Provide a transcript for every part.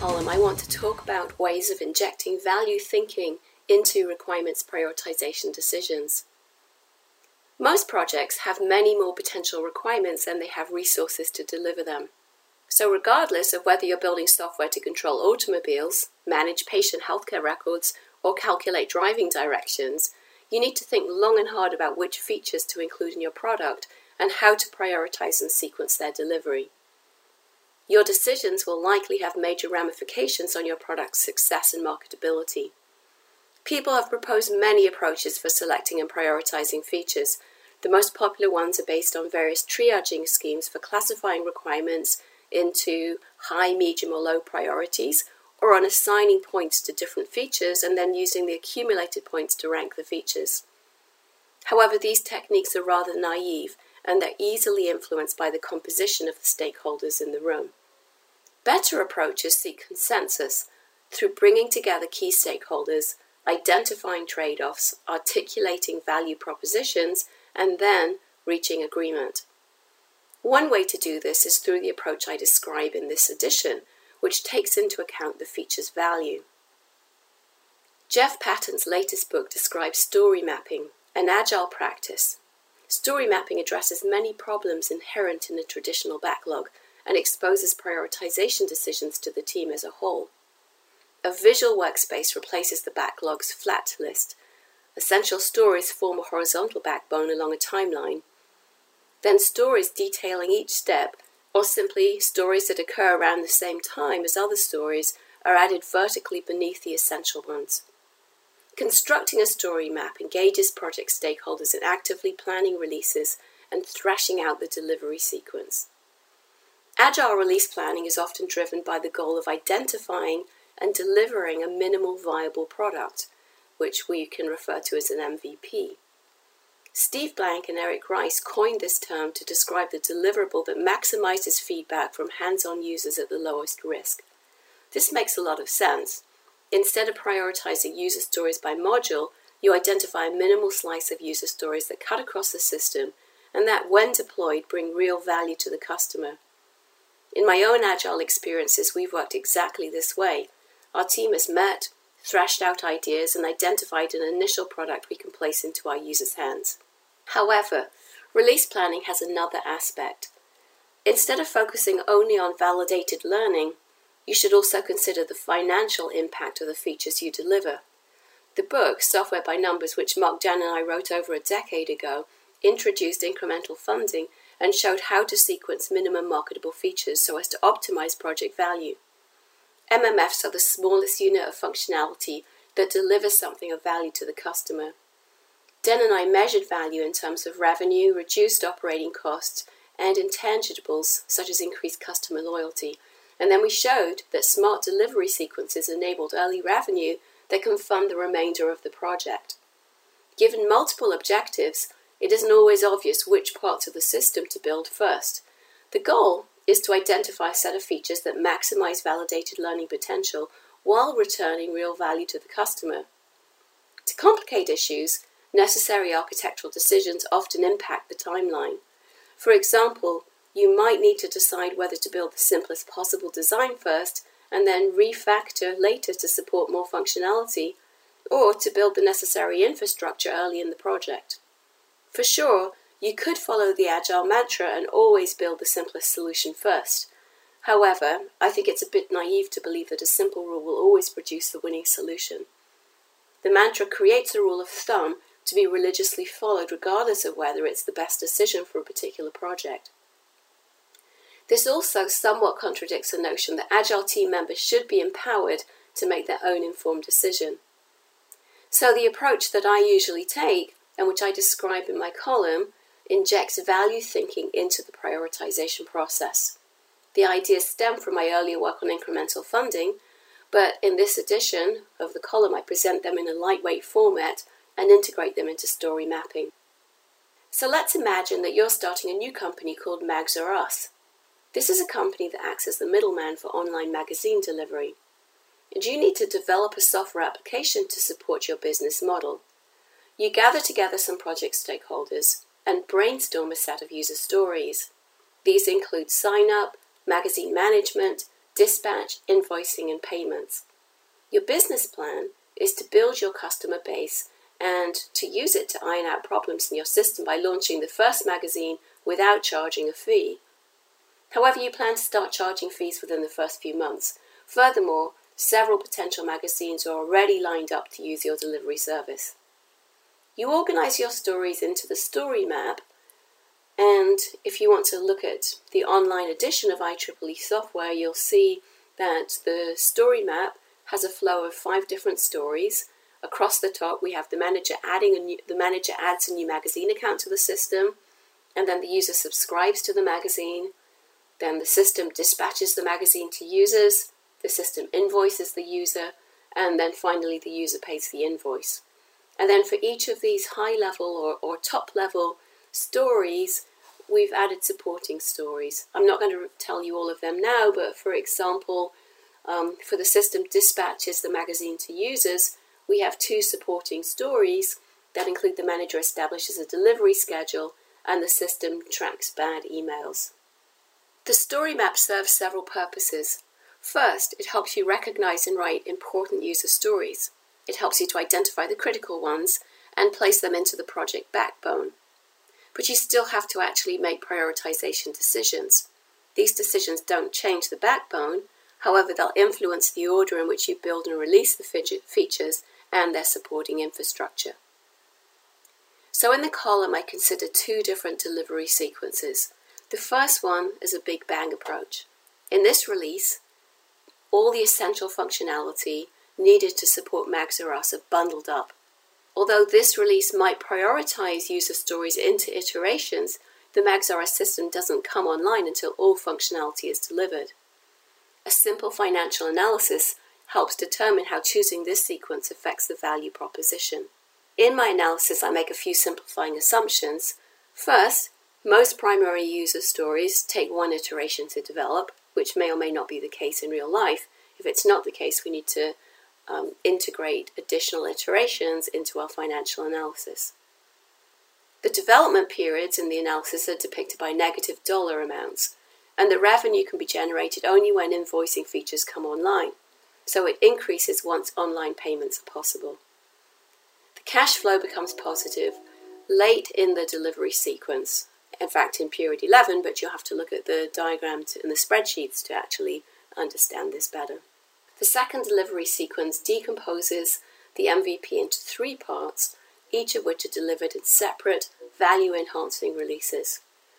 column, I want to talk about ways of injecting value thinking into requirements prioritization decisions. Most projects have many more potential requirements than they have resources to deliver them. So regardless of whether you're building software to control automobiles, manage patient healthcare records, or calculate driving directions, you need to think long and hard about which features to include in your product and how to prioritize and sequence their delivery. Your decisions will likely have major ramifications on your product's success and marketability. People have proposed many approaches for selecting and prioritizing features. The most popular ones are based on various triaging schemes for classifying requirements into high, medium, or low priorities, or on assigning points to different features and then using the accumulated points to rank the features. However, these techniques are rather naive, and they're easily influenced by the composition of the stakeholders in the room. Better approaches seek consensus through bringing together key stakeholders, identifying trade-offs, articulating value propositions, and then reaching agreement. One way to do this is through the approach I describe in this edition, which takes into account the feature's value. Jeff Patton's latest book describes story mapping, an agile practice. Story mapping addresses many problems inherent in the traditional backlog and exposes prioritization decisions to the team as a whole. A visual workspace replaces the backlog's flat list. Essential stories form a horizontal backbone along a timeline. Then stories detailing each step, or simply stories that occur around the same time as other stories, are added vertically beneath the essential ones. Constructing a story map engages project stakeholders in actively planning releases and thrashing out the delivery sequence. Agile release planning is often driven by the goal of identifying and delivering a minimal viable product, which we can refer to as an MVP. Steve Blank and Eric Rice coined this term to describe the deliverable that maximizes feedback from hands-on users at the lowest risk. This makes a lot of sense. Instead of prioritizing user stories by module, you identify a minimal slice of user stories that cut across the system and that, when deployed, bring real value to the customer. In my own Agile experiences, we've worked exactly this way. Our team has met, thrashed out ideas, and identified an initial product we can place into our users' hands. However, release planning has another aspect. Instead of focusing only on validated learning, you should also consider the financial impact of the features you deliver. The book, Software by Numbers, which Mark Jan and I wrote over a decade ago, introduced incremental funding and showed how to sequence minimum marketable features so as to optimize project value. MMFs are the smallest unit of functionality that delivers something of value to the customer. Den and I measured value in terms of revenue, reduced operating costs, and intangibles such as increased customer loyalty. And then we showed that smart delivery sequences enabled early revenue that can fund the remainder of the project. Given multiple objectives, it isn't always obvious which parts of the system to build first. The goal is to identify a set of features that maximize validated learning potential while returning real value to the customer. To complicate issues, necessary architectural decisions often impact the timeline. For example, you might need to decide whether to build the simplest possible design first and then refactor later to support more functionality, or to build the necessary infrastructure early in the project. For sure, you could follow the Agile mantra and always build the simplest solution first. However, I think it's a bit naive to believe that a simple rule will always produce the winning solution. The mantra creates a rule of thumb to be religiously followed regardless of whether it's the best decision for a particular project. This also somewhat contradicts the notion that Agile team members should be empowered to make their own informed decision. So the approach that I usually take, and which I describe in my column, injects value thinking into the prioritization process. The ideas stem from my earlier work on incremental funding, but in this edition of the column I present them in a lightweight format and integrate them into story mapping. So let's imagine that you're starting a new company called Mags R Us. This is a company that acts as the middleman for online magazine delivery. And you need to develop a software application to support your business model. You gather together some project stakeholders and brainstorm a set of user stories. These include sign-up, magazine management, dispatch, invoicing, and payments. Your business plan is to build your customer base and to use it to iron out problems in your system by launching the first magazine without charging a fee. However, you plan to start charging fees within the first few months. Furthermore, several potential magazines are already lined up to use your delivery service. You organize your stories into the story map, and if you want to look at the online edition of IEEE software, you'll see that the story map has a flow of 5 different stories. Across the top, we have the manager adds a new magazine account to the system, and then the user subscribes to the magazine. Then the system dispatches the magazine to users, the system invoices the user, and then finally the user pays the invoice. And then for each of these high-level or top-level stories, we've added supporting stories. I'm not going to tell you all of them now, but for example, for the system dispatches the magazine to users, we have 2 supporting stories that include the manager establishes a delivery schedule and the system tracks bad emails. The story map serves several purposes. First, it helps you recognize and write important user stories. It helps you to identify the critical ones and place them into the project backbone. But you still have to actually make prioritization decisions. These decisions don't change the backbone, however, they'll influence the order in which you build and release the features and their supporting infrastructure. So in the column, I consider 2 different delivery sequences. The first one is a big bang approach. In this release, all the essential functionality needed to support Mags R Us are bundled up. Although this release might prioritize user stories into iterations, the Mags R Us system doesn't come online until all functionality is delivered. A simple financial analysis helps determine how choosing this sequence affects the value proposition. In my analysis, I make a few simplifying assumptions. First, most primary user stories take 1 iteration to develop, which may or may not be the case in real life. If it's not the case, we need to integrate additional iterations into our financial analysis. The development periods in the analysis are depicted by negative dollar amounts, and the revenue can be generated only when invoicing features come online, so it increases once online payments are possible. The cash flow becomes positive late in the delivery sequence, in fact in period 11, but you'll have to look at the diagram and the spreadsheets to actually understand this better. The second delivery sequence decomposes the MVP into 3 parts, each of which are delivered in separate, value-enhancing releases.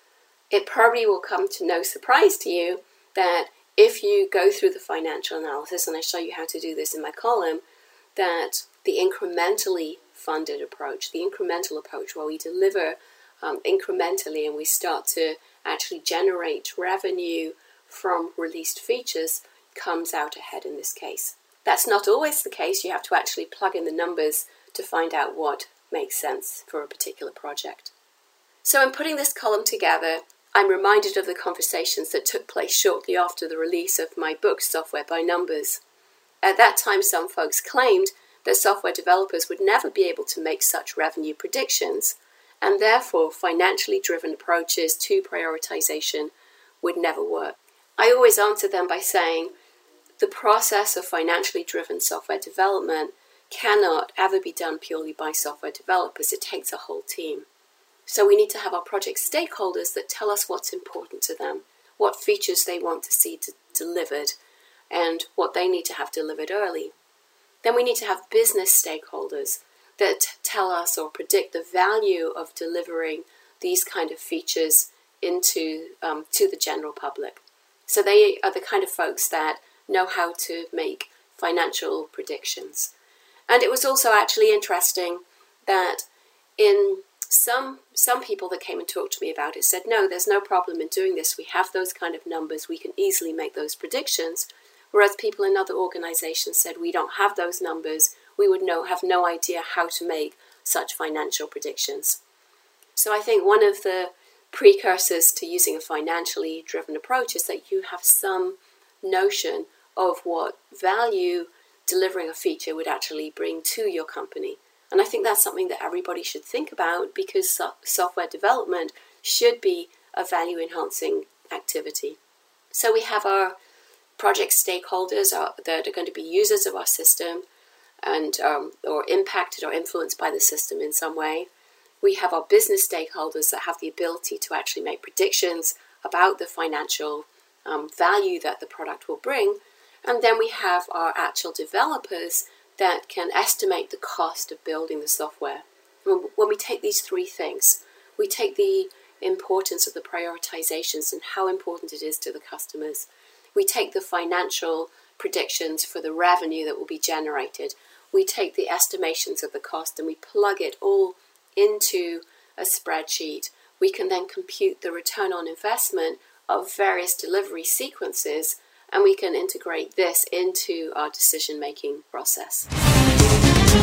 It probably will come to no surprise to you that if you go through the financial analysis, and I show you how to do this in my column, that the incrementally funded approach, the incremental approach where we deliver incrementally and we start to actually generate revenue from released features, comes out ahead in this case. That's not always the case. You have to actually plug in the numbers to find out what makes sense for a particular project. So in putting this column together, I'm reminded of the conversations that took place shortly after the release of my book, Software by Numbers. At that time, some folks claimed that software developers would never be able to make such revenue predictions, and therefore financially driven approaches to prioritization would never work. I always answer them by saying the process of financially driven software development cannot ever be done purely by software developers. It takes a whole team. So we need to have our project stakeholders that tell us what's important to them, what features they want to see delivered, and what they need to have delivered early. Then we need to have business stakeholders that tell us or predict the value of delivering these kind of features into to the general public. So they are the kind of folks that know how to make financial predictions. And it was also actually interesting that in some people that came and talked to me about it said, no, there's no problem in doing this. We have those kind of numbers. We can easily make those predictions. Whereas people in other organizations said, we don't have those numbers. We would have no idea how to make such financial predictions. So I think one of the precursors to using a financially driven approach is that you have some notion of what value delivering a feature would actually bring to your company. And I think that's something that everybody should think about, because software development should be a value-enhancing activity. So we have our project stakeholders that are going to be users of our system and or impacted or influenced by the system in some way. We have our business stakeholders that have the ability to actually make predictions about the financial value that the product will bring. And then we have our actual developers that can estimate the cost of building the software. When we take these three things, we take the importance of the prioritizations and how important it is to the customers. We take the financial predictions for the revenue that will be generated. We take the estimations of the cost and we plug it all into a spreadsheet. We can then compute the return on investment of various delivery sequences, and we can integrate this into our decision-making process.